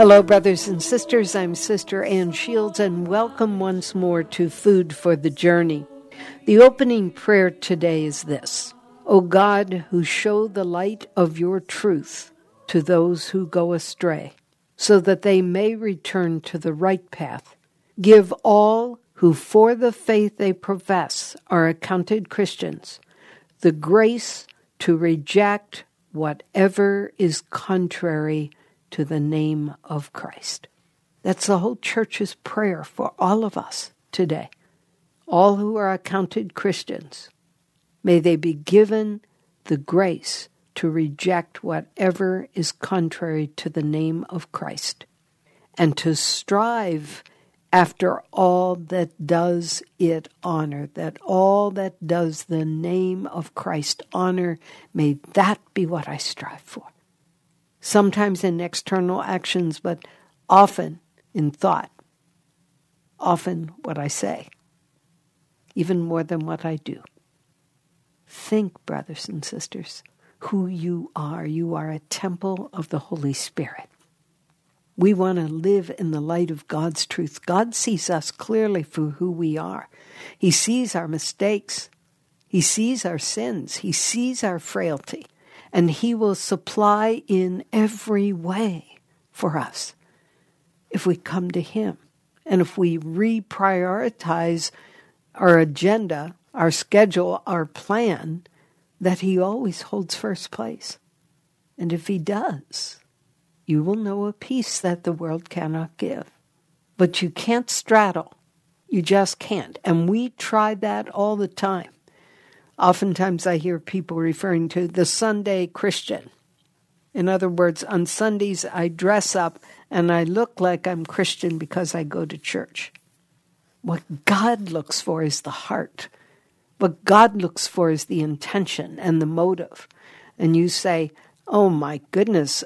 Hello, brothers and sisters. I'm Sister Ann Shields, and welcome once more to Food for the Journey. The opening prayer today is this: O God, who show the light of your truth to those who go astray, so that they may return to the right path, give all who for the faith they profess are accounted Christians the grace to reject whatever is contrary to the name of Christ. That's the whole church's prayer for all of us today. All who are accounted Christians, may they be given the grace to reject whatever is contrary to the name of Christ, and to strive after all that does it honor, that all that does the name of Christ honor, may that be what I strive for. Sometimes in external actions, but often in thought, often what I say, even more than what I do. Think, brothers and sisters, who you are. You are a temple of the Holy Spirit. We want to live in the light of God's truth. God sees us clearly for who we are. He sees our mistakes. He sees our sins. He sees our frailty. And He will supply in every way for us if we come to Him. And if we reprioritize our agenda, our schedule, our plan, that He always holds first place. And if He does, you will know a peace that the world cannot give. But you can't straddle. You just can't. And we try that all the time. Oftentimes I hear people referring to the Sunday Christian. In other words, on Sundays I dress up and I look like I'm Christian because I go to church. What God looks for is the heart. What God looks for is the intention and the motive. And you say, oh my goodness,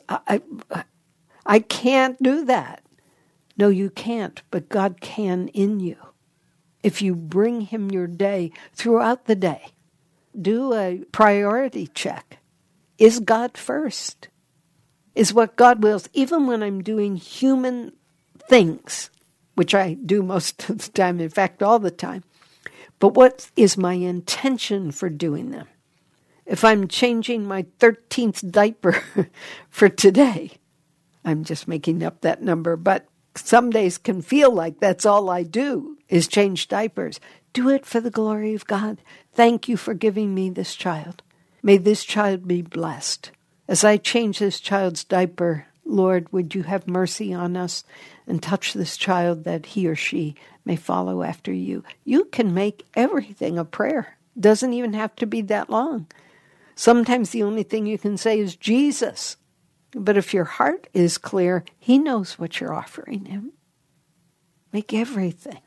I can't do that. No, you can't, but God can in you. If you bring Him your day throughout the day, do a priority check. Is God first? Is what God wills, even when I'm doing human things, which I do most of the time, in fact, all the time, but what is my intention for doing them? If I'm changing my 13th diaper for today, I'm just making up that number, but some days can feel like that's all I do is change diapers. Do it for the glory of God. Thank you for giving me this child. May this child be blessed. As I change this child's diaper, Lord, would you have mercy on us and touch this child that he or she may follow after you. You can make everything a prayer. Doesn't even have to be that long. Sometimes the only thing you can say is Jesus. But if your heart is clear, He knows what you're offering Him. Make everything.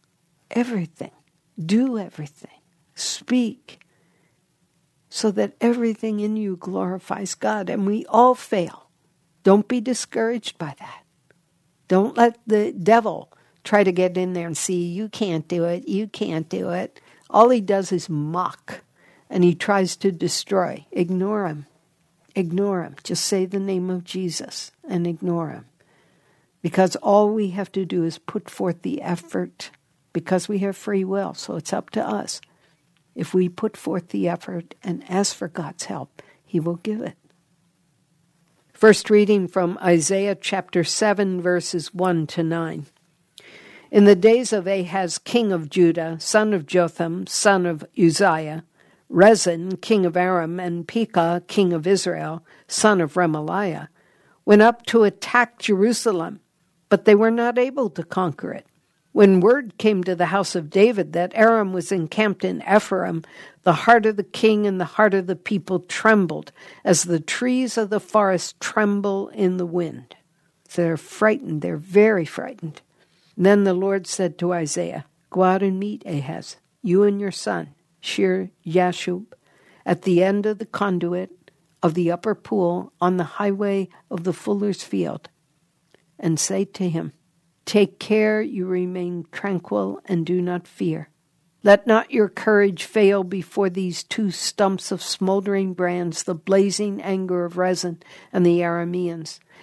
Do everything. Speak. So that everything in you glorifies God. And we all fail. Don't be discouraged by that. Don't let the devil try to get in there and see, you can't do it, you can't do it. All he does is mock. And he tries to destroy. Ignore him. Ignore him. Just say the name of Jesus and ignore him. Because all we have to do is put forth the effort, because we have free will, so it's up to us. If we put forth the effort and ask for God's help, He will give it. First reading from Isaiah chapter 7, verses 1 to 9. In the days of Ahaz, king of Judah, son of Jotham, son of Uzziah, Rezin, king of Aram, and Pekah, king of Israel, son of Remaliah, went up to attack Jerusalem, but they were not able to conquer it. When word came to the house of David that Aram was encamped in Ephraim, the heart of the king and the heart of the people trembled, as the trees of the forest tremble in the wind. They're frightened. They're very frightened. And then the Lord said to Isaiah, go out and meet Ahaz, you and your son, Shir-Yashub, at the end of the conduit of the upper pool on the highway of the fuller's field, and say to him, take care you remain tranquil and do not fear. Let not your courage fail before these two stumps of smoldering brands, the blazing anger of Rezin and the Arameans.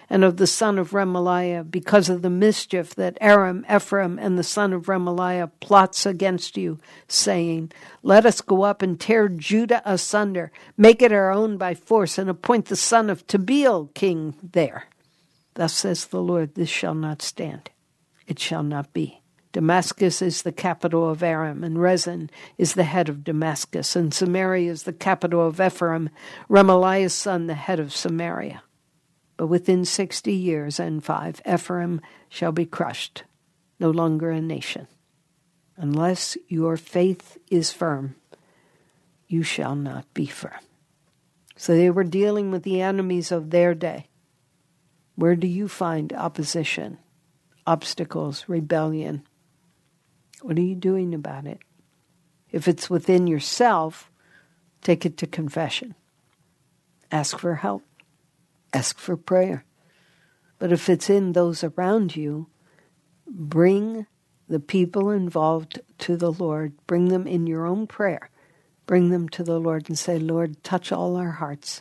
and of the son of Remaliah, because of the mischief that Ephraim, and the son of Remaliah plots against you, saying, Let us go up and tear Judah asunder, make it our own by force, and appoint the son of Tabeel king there. Thus says the Lord, this shall not stand. It shall not be. Damascus is the capital of Aram, and Rezin is the head of Damascus, and Samaria is the capital of Ephraim, Remaliah's son, the head of Samaria. But within 60 years and 5, Ephraim shall be crushed, no longer a nation. Unless your faith is firm, you shall not be firm. So they were dealing with the enemies of their day. Where do you find opposition, obstacles, rebellion? What are you doing about it? If it's within yourself, take it to confession. Ask for help. Ask for prayer. But if it's in those around you, bring the people involved to the Lord. Bring them in your own prayer. Bring them to the Lord and say, Lord, touch all our hearts.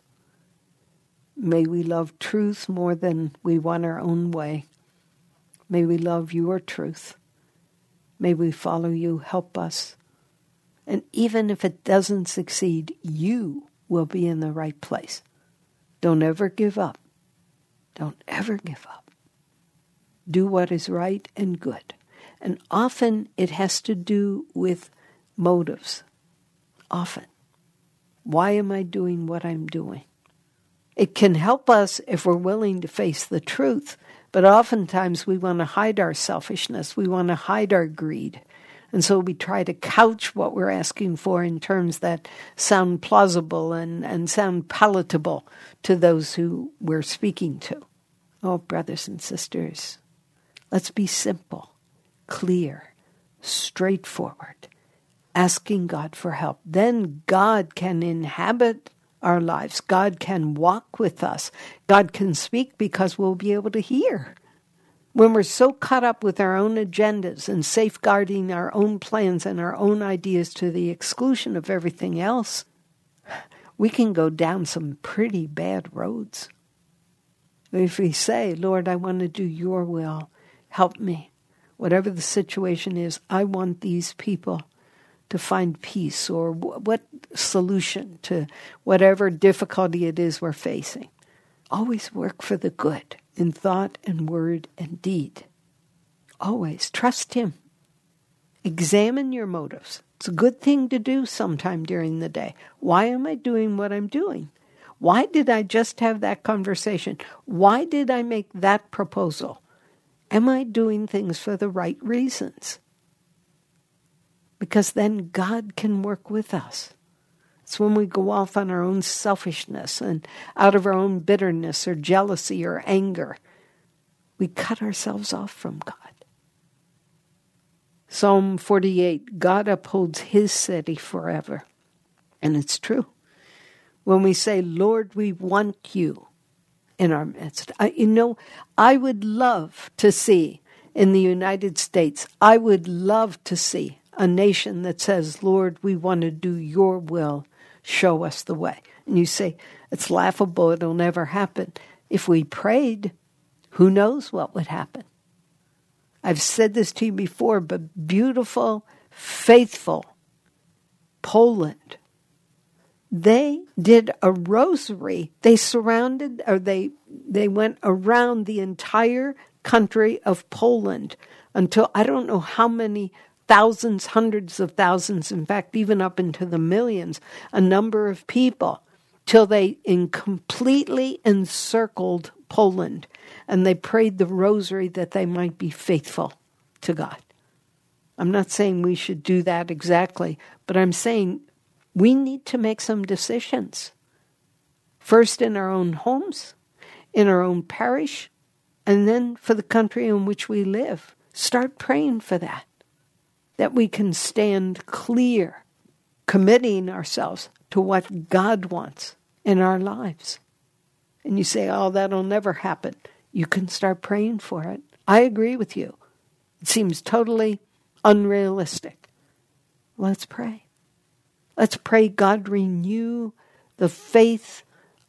May we love truth more than we want our own way. May we love your truth. May we follow you. Help us. And even if it doesn't succeed, you will be in the right place. Don't ever give up. Don't ever give up. Do what is right and good. And often it has to do with motives. Often. Why am I doing what I'm doing? It can help us if we're willing to face the truth, but oftentimes we want to hide our selfishness. We want to hide our greed. And so we try to couch what we're asking for in terms that sound plausible and sound palatable to those who we're speaking to. Oh, brothers and sisters, let's be simple, clear, straightforward, asking God for help. Then God can inhabit our lives. God can walk with us. God can speak because we'll be able to hear. When we're so caught up with our own agendas and safeguarding our own plans and our own ideas to the exclusion of everything else, we can go down some pretty bad roads. If we say, Lord, I want to do your will, help me. Whatever the situation is, I want these people to find peace or what solution to whatever difficulty it is we're facing. Always work for the good in thought and word and deed. Always trust him. Examine your motives. It's a good thing to do sometime during the day. Why am I doing what I'm doing? Why did I just have that conversation? Why did I make that proposal? Am I doing things for the right reasons? Because then God can work with us. It's when we go off on our own selfishness and out of our own bitterness or jealousy or anger, we cut ourselves off from God. Psalm 48, God upholds his city forever. And it's true. When we say, Lord, we want you in our midst. I would love to see in the United States, I would love to see a nation that says, Lord, we want to do your will. Show us the way. And you say, it's laughable, it'll never happen. If we prayed, who knows what would happen? I've said this to you before, but beautiful, faithful Poland, they did a rosary. They surrounded, or they went around the entire country of Poland until I don't know how many thousands, hundreds of thousands, in fact, even up into the millions, a number of people, till they completely encircled Poland, and they prayed the rosary that they might be faithful to God. I'm not saying we should do that exactly, but I'm saying we need to make some decisions. First in our own homes, in our own parish, and then for the country in which we live. Start praying for that we can stand clear, committing ourselves to what God wants in our lives. And you say, oh, that'll never happen. You can start praying for it. I agree with you. It seems totally unrealistic. Let's pray. Let's pray God renew the faith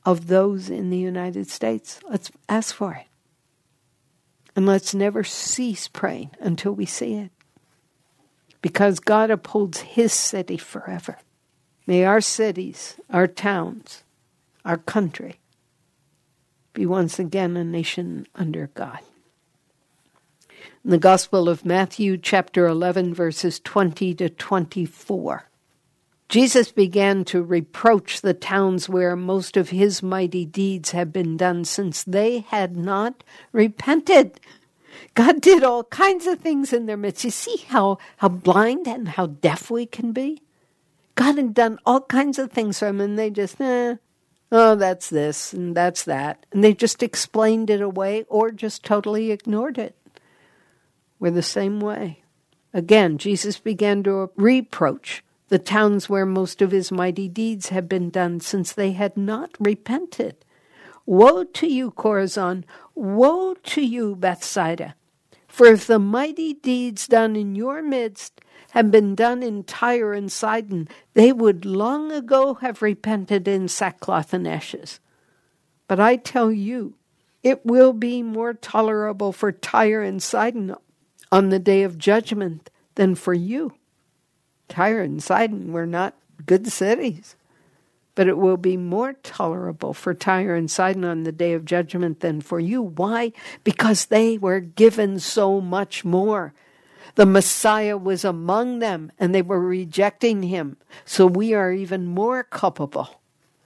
of those in the United States. Let's ask for it. And let's never cease praying until we see it. Because God upholds His city forever. May our cities, our towns, our country be once again a nation under God. In the Gospel of Matthew, chapter 11, verses 20 to 24, Jesus began to reproach the towns where most of His mighty deeds had been done, since they had not repented. God did all kinds of things in their midst. You see how blind and how deaf we can be? God had done all kinds of things for them, and they just, oh, that's this and that's that. And they just explained it away or just totally ignored it. We're the same way. Again, Jesus began to reproach the towns where most of His mighty deeds had been done, since they had not repented. Woe to you, Chorazin! Woe to you, Bethsaida! For if the mighty deeds done in your midst had been done in Tyre and Sidon, they would long ago have repented in sackcloth and ashes. But I tell you, it will be more tolerable for Tyre and Sidon on the day of judgment than for you. Tyre and Sidon were not good cities, but it will be more tolerable for Tyre and Sidon on the day of judgment than for you. Why? Because they were given so much more. The Messiah was among them, and they were rejecting Him. So we are even more culpable.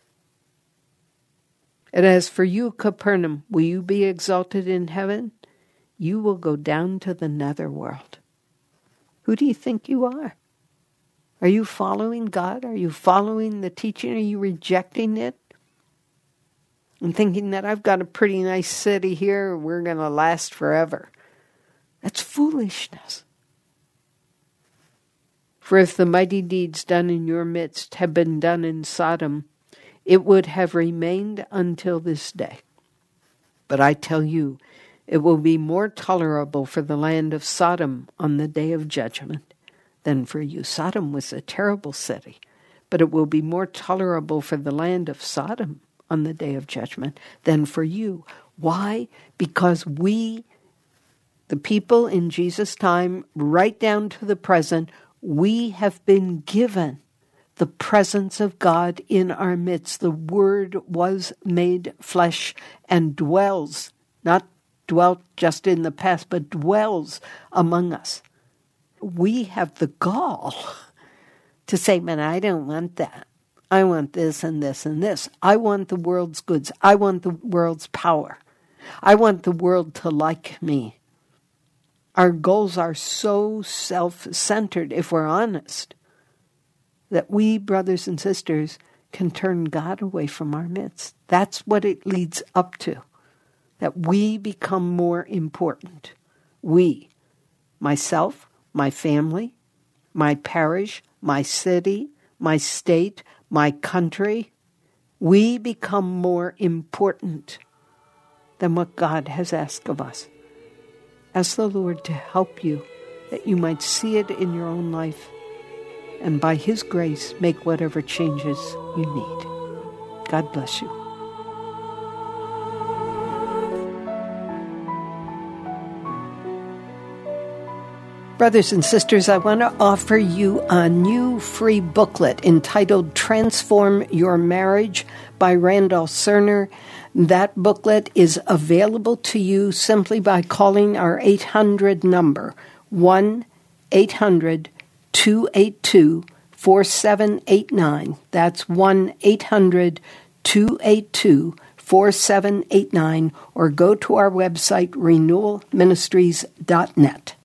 And as for you, Capernaum, will you be exalted in heaven? You will go down to the netherworld. Who do you think you are? Are you following God? Are you following the teaching? Are you rejecting it? And thinking that I've got a pretty nice city here, we're going to last forever. That's foolishness. For if the mighty deeds done in your midst had been done in Sodom, it would have remained until this day. But I tell you, it will be more tolerable for the land of Sodom on the day of judgment than for you. Sodom was a terrible city, but it will be more tolerable for the land of Sodom on the day of judgment than for you. Why? Because we, the people in Jesus' time, right down to the present, we have been given the presence of God in our midst. The Word was made flesh and dwells, not dwelt just in the past, but dwells among us. We have the gall to say, man, I don't want that. I want this and this and this. I want the world's goods. I want the world's power. I want the world to like me. Our goals are so self-centered, if we're honest, that we, brothers and sisters, can turn God away from our midst. That's what it leads up to, that we become more important. We, myself, my family, my parish, my city, my state, my country, we become more important than what God has asked of us. Ask the Lord to help you, that you might see it in your own life, and by His grace, make whatever changes you need. God bless you. Brothers and sisters, I want to offer you a new free booklet entitled Transform Your Marriage by Randall Cerner. That booklet is available to you simply by calling our 800 number, 1-800-282-4789. That's 1-800-282-4789, or go to our website, renewalministries.net.